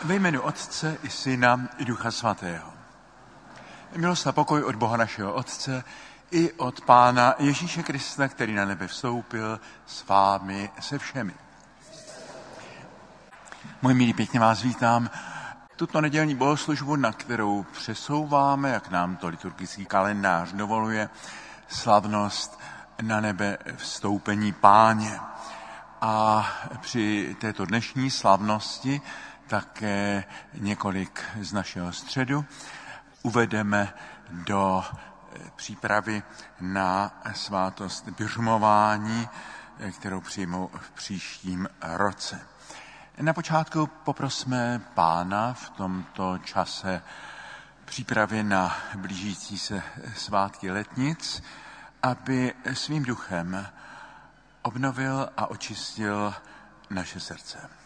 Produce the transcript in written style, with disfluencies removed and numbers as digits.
Ve jménu Otce i Syna i Ducha Svatého. Milost a pokoj od Boha našeho Otce i od Pána Ježíše Krista, který na nebe vstoupil, s vámi se všemi. Moji milí, pěkně vás vítám. Tuto nedělní bohoslužbu, na kterou přesouváme, jak nám to liturgický kalendář dovoluje, slavnost na nebe vstoupení Páně. A při této dnešní slavnosti také několik z našeho středu uvedeme do přípravy na svátost biřmování, kterou přijmou v příštím roce. Na počátku poprosme Pána v tomto čase přípravy na blížící se svátky letnic, aby svým duchem obnovil a očistil naše srdce.